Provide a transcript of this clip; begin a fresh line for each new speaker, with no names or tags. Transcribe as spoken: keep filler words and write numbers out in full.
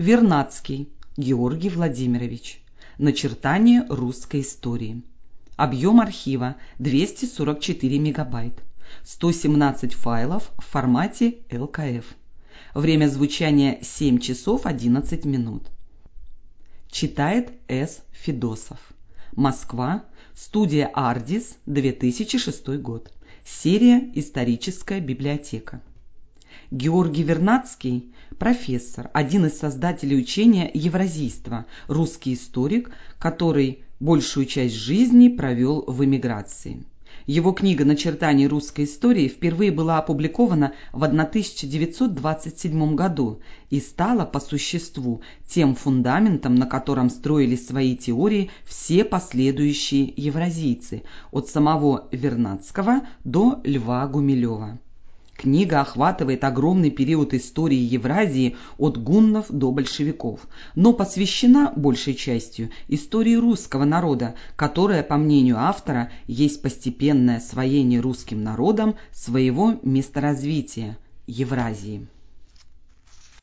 Вернадский Георгий Владимирович. Начертание русской истории. Объем архива двести сорок четыре мегабайт. сто семнадцать файлов в формате эл ка эф. Время звучания семь часов одиннадцать минут. Читает С. Федосов. Москва. Студия «Ардис», две тысячи шестой год. Серия «Историческая библиотека». Георгий Вернадский – профессор, один из создателей учения евразийства, русский историк, который большую часть жизни провел в эмиграции. Его книга «Начертание русской истории» впервые была опубликована в тысяча девятьсот двадцать седьмом году и стала по существу тем фундаментом, на котором строили свои теории все последующие евразийцы, от самого Вернадского до Льва Гумилева. Книга охватывает огромный период истории Евразии от гуннов до большевиков, но посвящена большей частью истории русского народа, которая, по мнению автора, есть постепенное освоение русским народом своего месторазвития – Евразии.